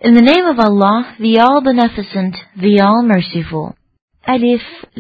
In the name of Allah, the All-Beneficent, the All-Merciful. Alif,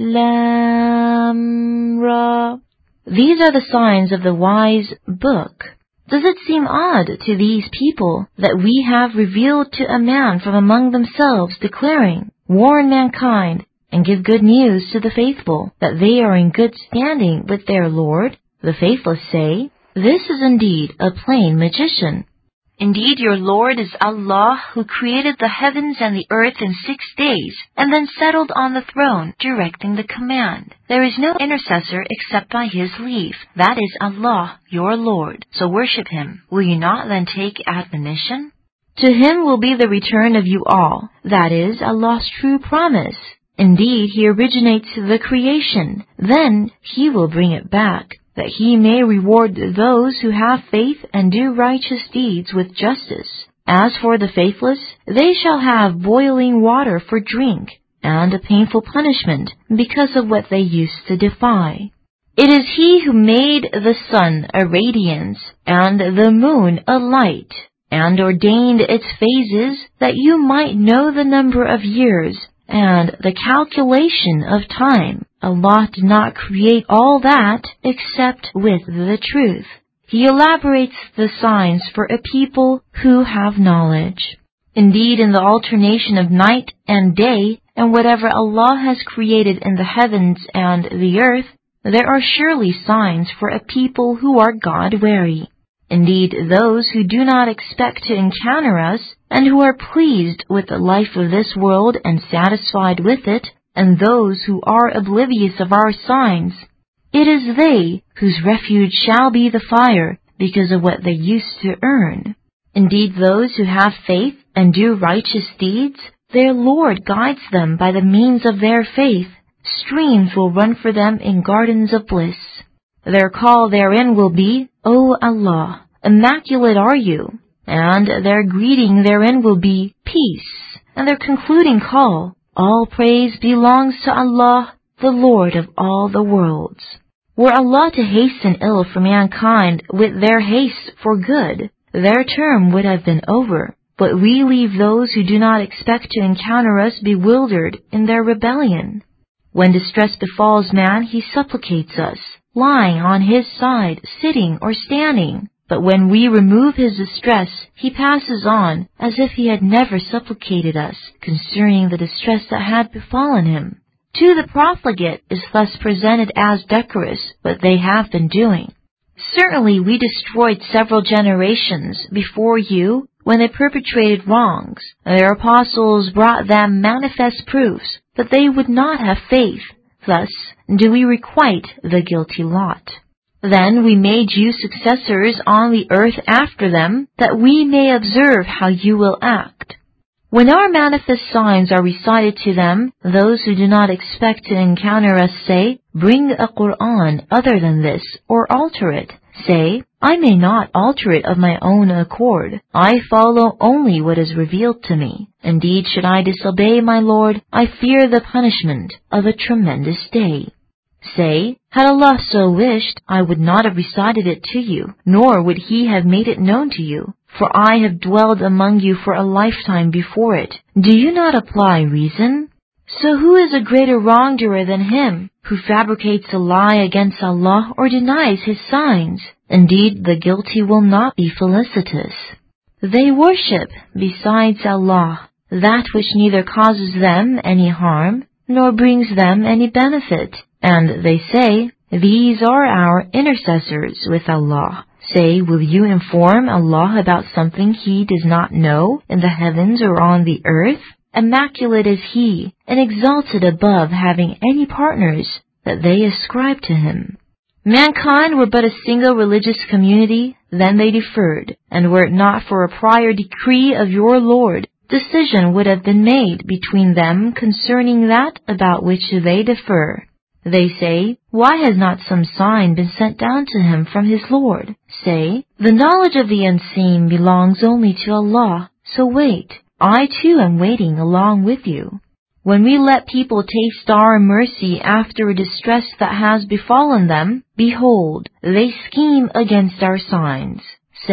Lam, Ra. These are the signs of the wise book. Does it seem odd to these people that we have revealed to a man from among themselves, declaring, warn mankind, and give good news to the faithful, that they are in good standing with their Lord? The faithless say, this is indeed a plain magician. Indeed, your Lord is Allah, who created the heavens and the earth in 6 days, and then settled on the throne, directing the command. There is no intercessor except by His leave. That is Allah, your Lord. So worship Him. Will you not then take admonition? To Him will be the return of you all. That is Allah's true promise. Indeed, He originates the creation. Then He will bring it back, that He may reward those who have faith and do righteous deeds with justice. As for the faithless, they shall have boiling water for drink, and a painful punishment because of what they used to defy. It is He who made the sun a radiance, and the moon a light, and ordained its phases, that you might know the number of years, and the calculation of time. Allah did not create all that except with the truth. He elaborates the signs for a people who have knowledge. Indeed, in the alternation of night and day, and whatever Allah has created in the heavens and the earth, there are surely signs for a people who are God-wary. Indeed, those who do not expect to encounter us, and who are pleased with the life of this world and satisfied with it, and those who are oblivious of our signs, it is they whose refuge shall be the fire because of what they used to earn. Indeed, those who have faith and do righteous deeds, their Lord guides them by the means of their faith. Streams will run for them in gardens of bliss. Their call therein will be, O Allah, immaculate are you. And their greeting therein will be, peace. And their concluding call, all praise belongs to Allah, the Lord of all the worlds. Were Allah to hasten ill for mankind with their haste for good, their term would have been over. But we leave those who do not expect to encounter us bewildered in their rebellion. When distress befalls man, he supplicates us, lying on his side, sitting or standing. But when we remove his distress, he passes on as if he had never supplicated us concerning the distress that had befallen him. To the profligate is thus presented as decorous what they have been doing. Certainly we destroyed several generations before you when they perpetrated wrongs. Their apostles brought them manifest proofs, but they would not have faith. Thus do we requite the guilty lot. Then we made you successors on the earth after them, that we may observe how you will act. When our manifest signs are recited to them, those who do not expect to encounter us say, bring a Qur'an other than this, or alter it. Say, I may not alter it of my own accord. I follow only what is revealed to me. Indeed, should I disobey my Lord, I fear the punishment of a tremendous day. Say, had Allah so wished, I would not have recited it to you, nor would He have made it known to you, for I have dwelled among you for a lifetime before it. Do you not apply reason? So who is a greater wrongdoer than him who fabricates a lie against Allah or denies His signs? Indeed, the guilty will not be felicitous. They worship, besides Allah, that which neither causes them any harm, nor brings them any benefit. And they say, these are our intercessors with Allah. Say, will you inform Allah about something He does not know in the heavens or on the earth? Immaculate is He, and exalted above having any partners that they ascribe to Him. Mankind were but a single religious community, then they differed, and were it not for a prior decree of your Lord, decision would have been made between them concerning that about which they differ. They say, why has not some sign been sent down to him from his Lord? Say, the knowledge of the unseen belongs only to Allah, so wait. I too am waiting along with you. When we let people taste our mercy after a distress that has befallen them, behold, they scheme against our signs. Say,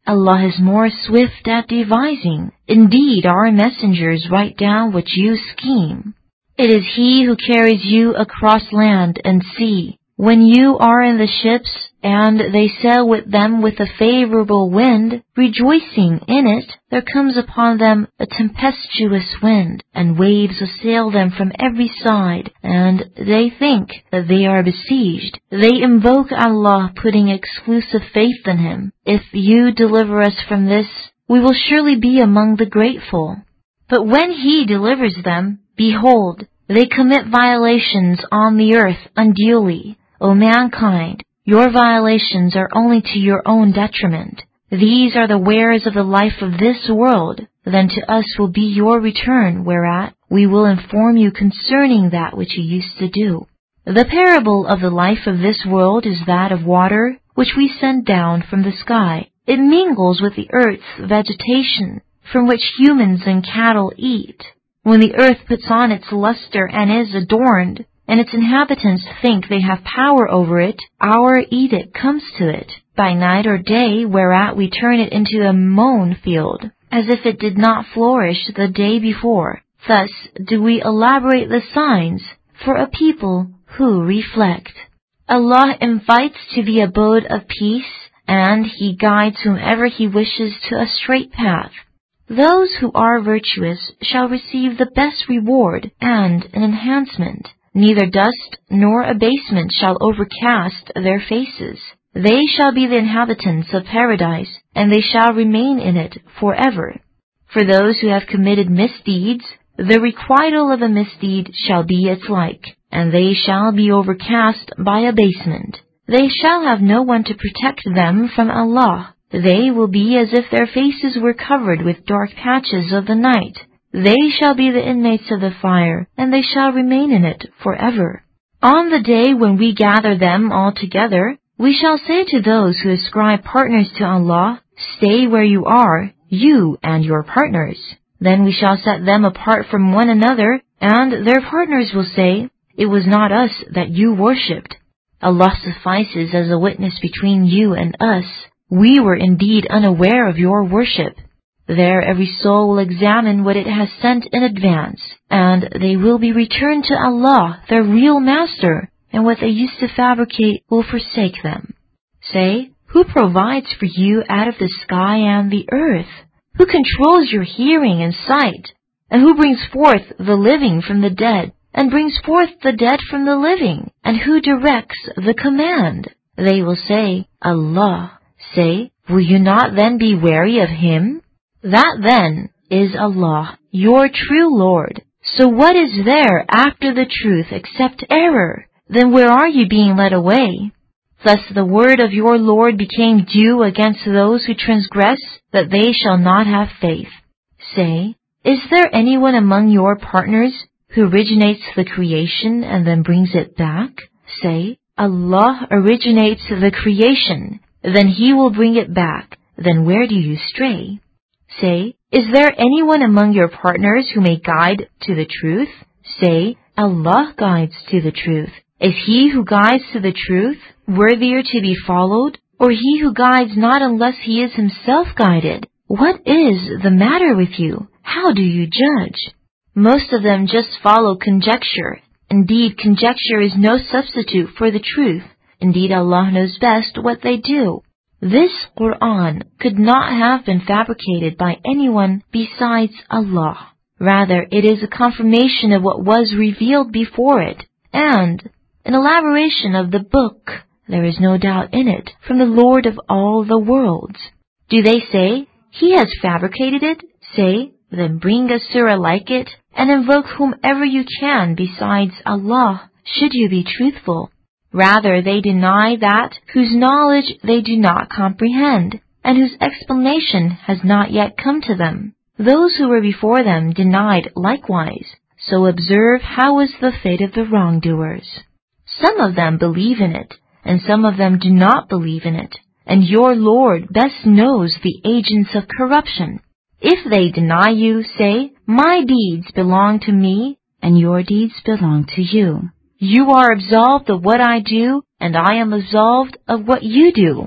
Allah is more swift at devising. Indeed, our messengers write down what you scheme. It is He who carries you across land and sea. When you are in the ships, and they sail with them with a favorable wind, rejoicing in it, there comes upon them a tempestuous wind, and waves assail them from every side, and they think that they are besieged. They invoke Allah, putting exclusive faith in Him. If you deliver us from this, we will surely be among the grateful. But when He delivers them, behold, they commit violations on the earth unduly. O mankind, your violations are only to your own detriment. These are the wares of the life of this world. Then to us will be your return, whereat we will inform you concerning that which you used to do. The parable of the life of this world is that of water, which we send down from the sky. It mingles with the earth's vegetation, from which humans and cattle eat. When the earth puts on its luster and is adorned, and its inhabitants think they have power over it, our edict comes to it, by night or day, whereat we turn it into a mown field, as if it did not flourish the day before. Thus do we elaborate the signs for a people who reflect. Allah invites to the abode of peace, and He guides whomever He wishes to a straight path. Those who are virtuous shall receive the best reward and an enhancement. Neither dust nor abasement shall overcast their faces. They shall be the inhabitants of paradise, and they shall remain in it forever. For those who have committed misdeeds, the requital of a misdeed shall be its like, and they shall be overcast by abasement. They shall have no one to protect them from Allah. They will be as if their faces were covered with dark patches of the night. They shall be the inmates of the fire, and they shall remain in it forever. On the day when we gather them all together, we shall say to those who ascribe partners to Allah, "Stay where you are, you and your partners." Then we shall set them apart from one another, and their partners will say, "It was not us that you worshipped. Allah suffices as a witness between you and us. We were indeed unaware of your worship." There every soul will examine what it has sent in advance, and they will be returned to Allah, their real master, and what they used to fabricate will forsake them. Say, who provides for you out of the sky and the earth? Who controls your hearing and sight? And who brings forth the living from the dead, and brings forth the dead from the living? And who directs the command? They will say, Allah. Say, will you not then be wary of Him? That then is Allah, your true Lord. So what is there after the truth except error? Then where are you being led away? Thus the word of your Lord became due against those who transgress, that they shall not have faith. Say, is there anyone among your partners who originates the creation and then brings it back? Say, Allah originates the creation, then He will bring it back. Then where do you stray? Say, is there anyone among your partners who may guide to the truth? Say, Allah guides to the truth. Is He who guides to the truth worthier to be followed, or he who guides not unless he is himself guided? What is the matter with you? How do you judge? Most of them just follow conjecture. Indeed, conjecture is no substitute for the truth. Indeed, Allah knows best what they do. This Quran could not have been fabricated by anyone besides Allah. Rather, it is a confirmation of what was revealed before it, and an elaboration of the book. There is no doubt in it, from the Lord of all the worlds. Do they say, He has fabricated it? Say, then bring a surah like it, and invoke whomever you can besides Allah, should you be truthful. Rather, they deny that whose knowledge they do not comprehend, and whose explanation has not yet come to them. Those who were before them denied likewise. So observe how is the fate of the wrongdoers. Some of them believe in it, and some of them do not believe in it, and your Lord best knows the agents of corruption. If they deny you, say, my deeds belong to me, and your deeds belong to you. You are absolved of what I do, and I am absolved of what you do.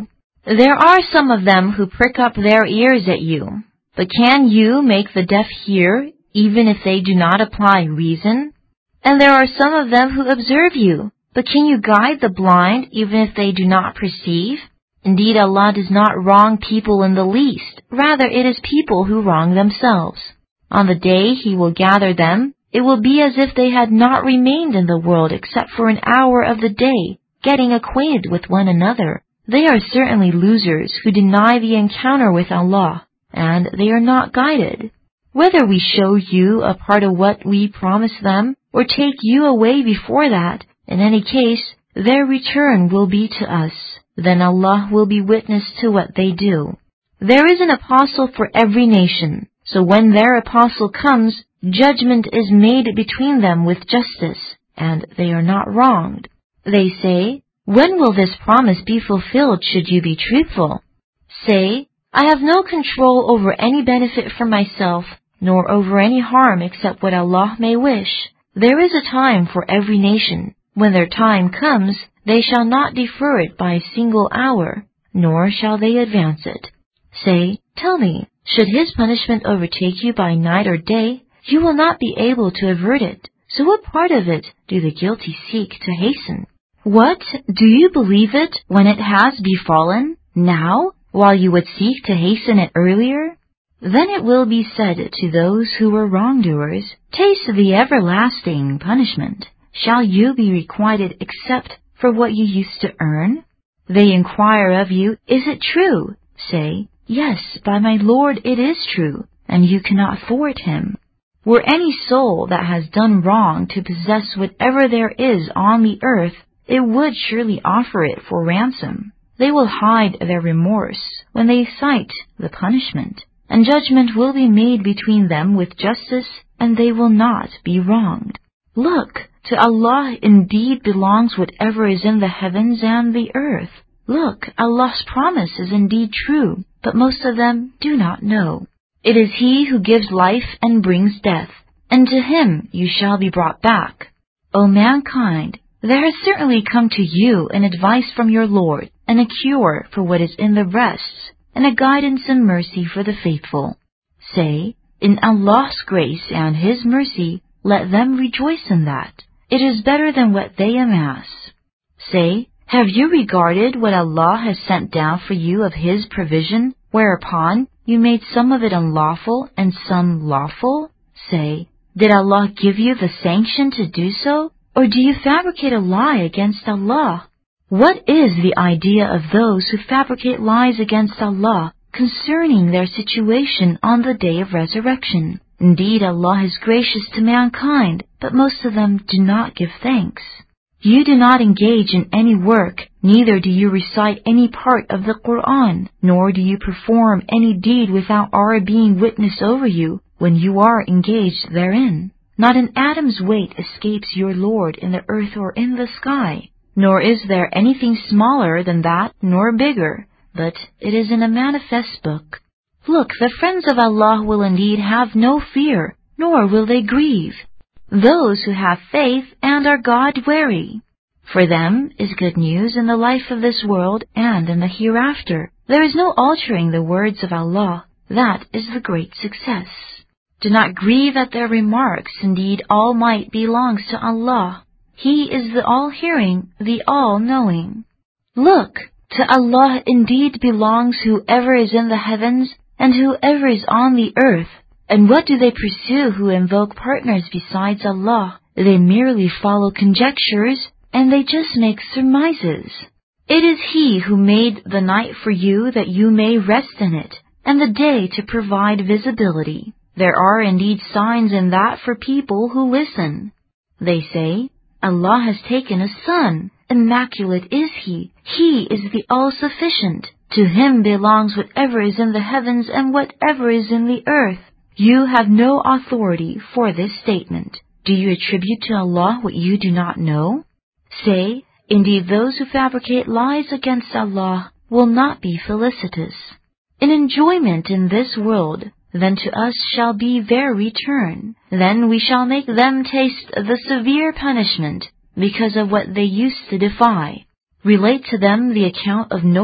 There are some of them who prick up their ears at you. But can you make the deaf hear, even if they do not apply reason? And there are some of them who observe you. But can you guide the blind, even if they do not perceive? Indeed, Allah does not wrong people in the least. Rather, it is people who wrong themselves. On the day He will gather them, it will be as if they had not remained in the world except for an hour of the day, getting acquainted with one another. They are certainly losers who deny the encounter with Allah, and they are not guided. Whether we show you a part of what we promise them, or take you away before that, in any case, their return will be to us. Then Allah will be witness to what they do. There is an apostle for every nation, so when their apostle comes, judgment is made between them with justice, and they are not wronged. They say, when will this promise be fulfilled should you be truthful? Say, I have no control over any benefit for myself, nor over any harm except what Allah may wish. There is a time for every nation. When their time comes, they shall not defer it by a single hour, nor shall they advance it. Say, tell me, should His punishment overtake you by night or day, you will not be able to avert it. So what part of it do the guilty seek to hasten? What? Do you believe it when it has befallen, now, while you would seek to hasten it earlier? Then it will be said to those who were wrongdoers, taste the everlasting punishment. Shall you be requited except for what you used to earn? They inquire of you, is it true? Say, yes, by my Lord it is true, and you cannot thwart Him. Were any soul that has done wrong to possess whatever there is on the earth, it would surely offer it for ransom. They will hide their remorse when they sight the punishment, and judgment will be made between them with justice, and they will not be wronged. Look, to Allah indeed belongs whatever is in the heavens and the earth. Look, Allah's promise is indeed true, but most of them do not know. It is He who gives life and brings death, and to Him you shall be brought back. O mankind, there has certainly come to you an advice from your Lord, and a cure for what is in the breasts, and a guidance and mercy for the faithful. Say, in Allah's grace and His mercy, let them rejoice in that. It is better than what they amass. Say, have you regarded what Allah has sent down for you of His provision, whereupon you made some of it unlawful and some lawful? Say, did Allah give you the sanction to do so, or do you fabricate a lie against Allah? What is the idea of those who fabricate lies against Allah concerning their situation on the day of resurrection? Indeed, Allah is gracious to mankind, but most of them do not give thanks. You do not engage in any work, neither do you recite any part of the Quran, nor do you perform any deed without our being witness over you when you are engaged therein. Not an atom's weight escapes your Lord in the earth or in the sky, nor is there anything smaller than that nor bigger, but it is in a manifest book. Look, the friends of Allah will indeed have no fear, nor will they grieve. Those who have faith and are God-wary. For them is good news in the life of this world and in the hereafter. There is no altering the words of Allah. That is the great success. Do not grieve at their remarks. Indeed, all might belongs to Allah. He is the all-hearing, the all-knowing. Look, to Allah indeed belongs whoever is in the heavens and whoever is on the earth. And what do they pursue who invoke partners besides Allah? They merely follow conjectures, and they just make surmises. It is He who made the night for you that you may rest in it, and the day to provide visibility. There are indeed signs in that for people who listen. They say, Allah has taken a son. Immaculate is He. He is the all-sufficient. To Him belongs whatever is in the heavens and whatever is in the earth. You have no authority for this statement. Do you attribute to Allah what you do not know? Say, indeed those who fabricate lies against Allah will not be felicitous. In enjoyment in this world, then to us shall be their return. Then we shall make them taste the severe punishment because of what they used to defy. Relate to them the account of Noah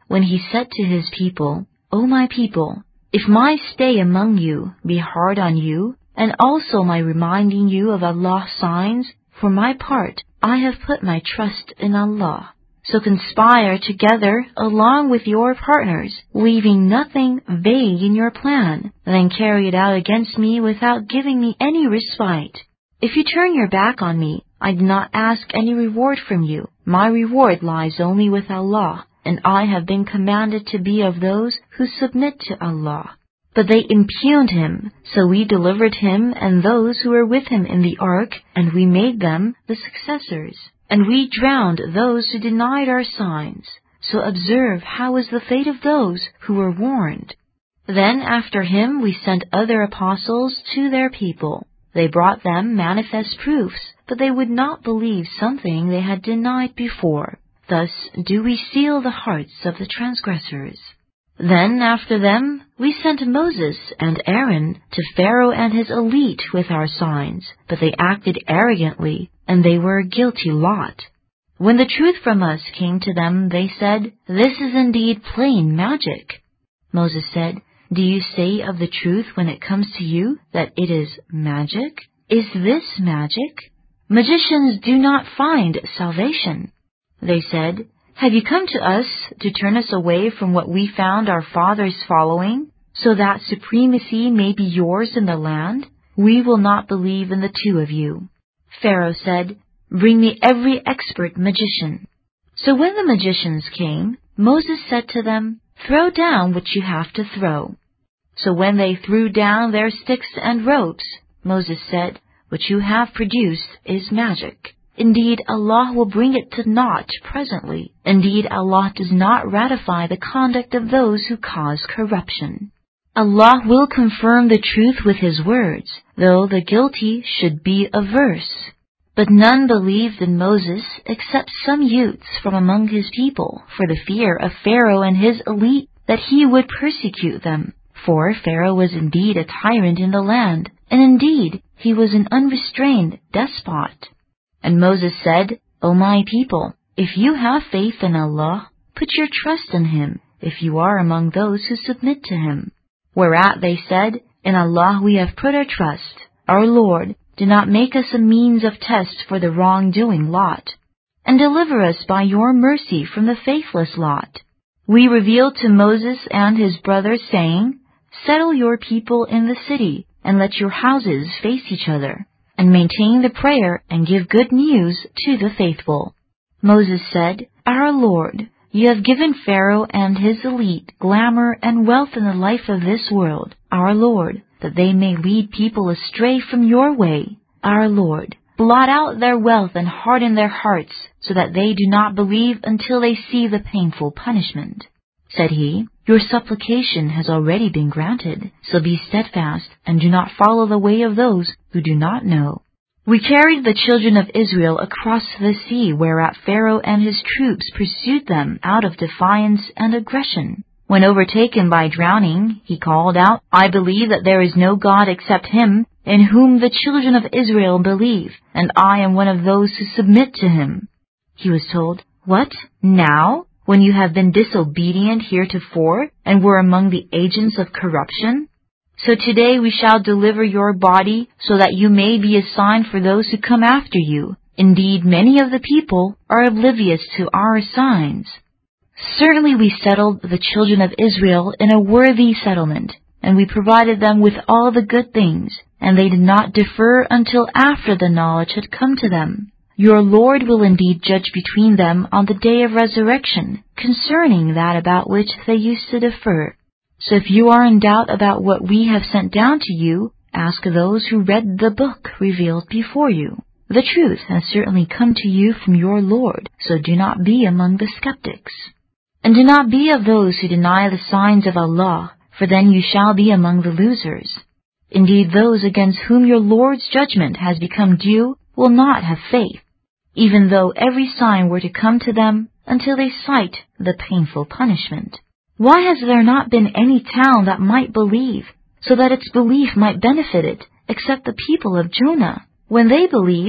when he said to his people, O my people, if my stay among you be hard on you, and also my reminding you of Allah's signs, for my part, I have put my trust in Allah. So conspire together along with your partners, leaving nothing vague in your plan, then carry it out against me without giving me any respite. If you turn your back on me, I do not ask any reward from you. My reward lies only with Allah, and I have been commanded to be of those who submit to Allah. But they impugned him, so we delivered him and those who were with him in the ark, and we made them the successors. And we drowned those who denied our signs. So observe how is the fate of those who were warned. Then after him we sent other apostles to their people. They brought them manifest proofs, but they would not believe something they had denied before. Thus do we seal the hearts of the transgressors. Then after them we sent Moses and Aaron to Pharaoh and his elite with our signs, but they acted arrogantly, and they were a guilty lot. When the truth from us came to them, they said, This is indeed plain magic. Moses said, Do you say of the truth when it comes to you that it is magic? Is this magic? Magicians do not find salvation. They said, Have you come to us to turn us away from what we found our fathers following, so that supremacy may be yours in the land? We will not believe in the two of you. Pharaoh said, Bring me every expert magician. So when the magicians came, Moses said to them, Throw down what you have to throw. So when they threw down their sticks and ropes, Moses said, What you have produced is magic. Indeed, Allah will bring it to naught presently. Indeed, Allah does not ratify the conduct of those who cause corruption. Allah will confirm the truth with His words, though the guilty should be averse. But none believed in Moses except some youths from among his people, for the fear of Pharaoh and his elite that he would persecute them. For Pharaoh was indeed a tyrant in the land, and indeed he was an unrestrained despot. And Moses said, O my people, if you have faith in Allah, put your trust in Him, if you are among those who submit to Him. Whereat they said, In Allah we have put our trust. Our Lord, do not make us a means of test for the wrongdoing lot, and deliver us by your mercy from the faithless lot. We revealed to Moses and his brothers, saying, Settle your people in the city, and let your houses face each other, and maintain the prayer and give good news to the faithful. Moses said, Our Lord, you have given Pharaoh and his elite glamour and wealth in the life of this world, our Lord, that they may lead people astray from your way. Our Lord, blot out their wealth and harden their hearts, so that they do not believe until they see the painful punishment. Said he, Your supplication has already been granted, so be steadfast and do not follow the way of those who do not know. We carried the children of Israel across the sea, whereat Pharaoh and his troops pursued them out of defiance and aggression. When overtaken by drowning, he called out, I believe that there is no God except Him, in whom the children of Israel believe, and I am one of those who submit to Him. He was told, What, now, when you have been disobedient heretofore, and were among the agents of corruption? So today we shall deliver your body, so that you may be a sign for those who come after you. Indeed, many of the people are oblivious to our signs. Certainly we settled the children of Israel in a worthy settlement, and we provided them with all the good things, and they did not defer until after the knowledge had come to them. Your Lord will indeed judge between them on the day of resurrection, concerning that about which they used to defer. So if you are in doubt about what we have sent down to you, ask those who read the book revealed before you. The truth has certainly come to you from your Lord, so do not be among the skeptics. And do not be of those who deny the signs of Allah, for then you shall be among the losers. Indeed, those against whom your Lord's judgment has become due will not have faith, even though every sign were to come to them until they sight the painful punishment. Why has there not been any town that might believe, so that its belief might benefit it, except the people of Jonah? When they believed,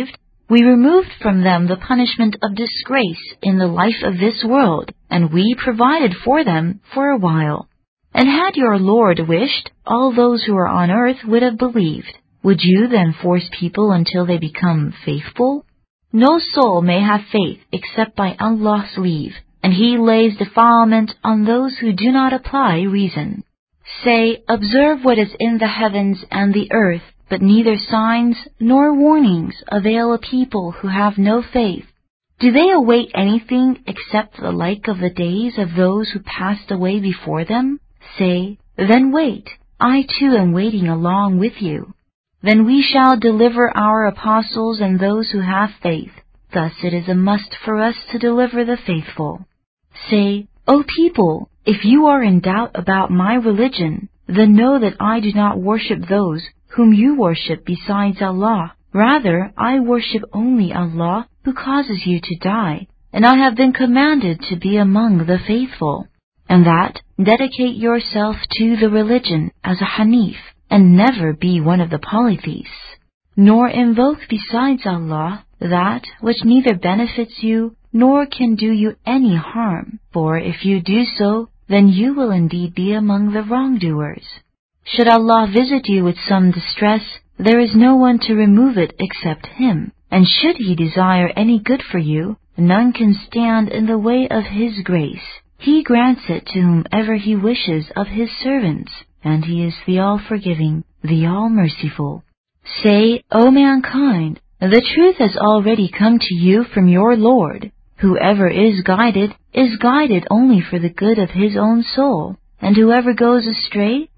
We removed from them the punishment of disgrace in the life of this world, and we provided for them for a while. And had your Lord wished, all those who are on earth would have believed. Would you then force people until they become faithful? No soul may have faith except by Allah's leave, and He lays defilement on those who do not apply reason. Say, observe what is in the heavens and the earth, but neither signs nor warnings avail a people who have no faith. Do they await anything except the like of the days of those who passed away before them? Say, then wait, I too am waiting along with you. Then we shall deliver our apostles and those who have faith. Thus it is a must for us to deliver the faithful. Say, O people, if you are in doubt about my religion, then know that I do not worship those whom you worship besides Allah. Rather, I worship only Allah who causes you to die, and I have been commanded to be among the faithful. And that, dedicate yourself to the religion as a Hanif, and never be one of the polytheists. Nor invoke besides Allah that which neither benefits you nor can do you any harm, for if you do so, then you will indeed be among the wrongdoers. Should Allah visit you with some distress, there is no one to remove it except Him, and should He desire any good for you, none can stand in the way of His grace. He grants it to whomever He wishes of His servants, and He is the All-Forgiving, the All-Merciful. Say, O mankind, the truth has already come to you from your Lord. Whoever is guided only for the good of his own soul, and whoever goes astray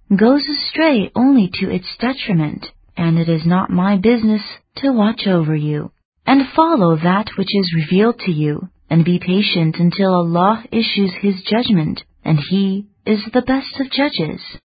only to its detriment, and it is not my business to watch over you. And follow that which is revealed to you, and be patient until Allah issues His judgment, and He is the best of judges.